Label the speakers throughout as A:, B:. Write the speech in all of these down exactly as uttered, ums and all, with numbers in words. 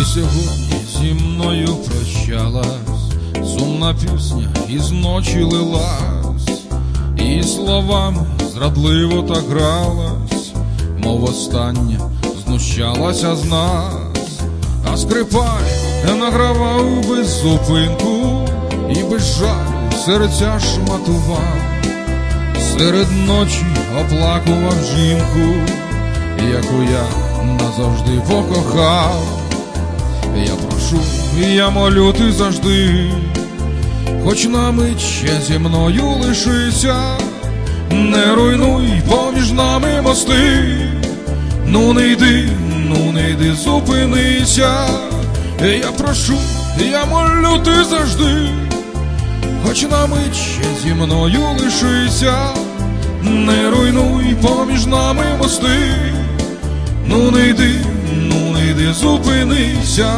A: сьогодні зі мною прощалась, сумна пісня із ночі лилась, і словами зрадливо так гралась, мов остання знущалася з нас. А скрипаль награвав без зупинку і без жалю серця шматував. Серед ночі оплакував жінку, яку я назавжди покохав. Я прошу, я молю, ти завжди, хоч на мить ще зі мною лишися, не руйнуй поміж нами мости. Ну не йди, ну не йди, зупинися. Я прошу, я молю, ти завжди, хоч на мить ще зі мною лишися, не руйнуй поміж нами мости. Ну не йди, ну не йди, зупинися.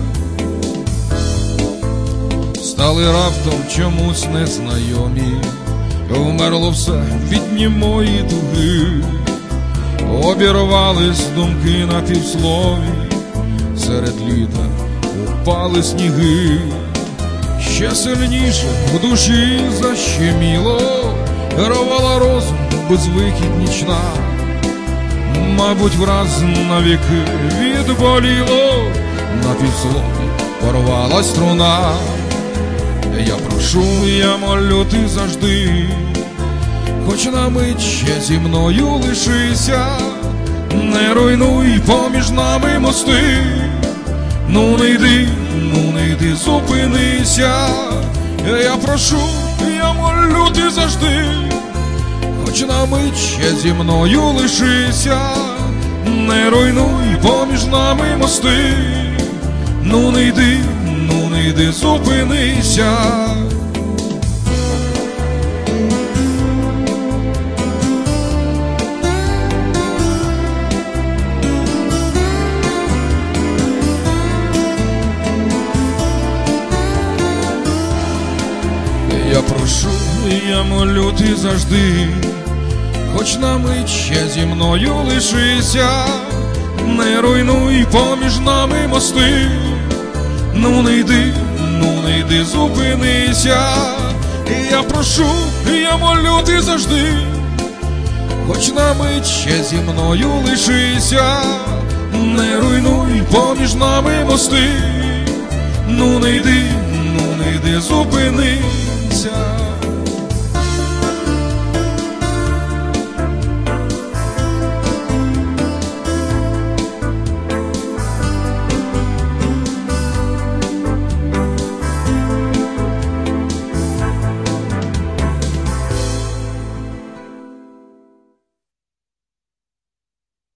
A: Стали раптом чомусь незнайомі, вмерло все від німої туги. Обірвались думки на півслові, серед літа упали сніги. Ще сильніше в душі защеміло, рвала розум безвихідь нічна. Мабуть, враз навіки відболіло, на півслові порвалась струна. Я прошу, я молю, ти завжди, хоч на мить ще зі мною лишися, не руйнуй поміж нами мости. Ну не йди, ну не йди, зупинися. Я прошу, я молю, ти завжди, хоч на мить ще зі мною лишися, не руйнуй поміж нами мости. Ну не йди, ну не йди, зупинися. Я прошу, я молю, ти завжди, хоч на мить ще зі мною лишися, не руйнуй поміж нами мости. Ну не йди, ну не йди, зупинися. Я прошу, я молю, ти завжди, хоч на мить ще зі мною лишися, не руйнуй поміж нами мости. Ну не йди, ну не йди, зупинися.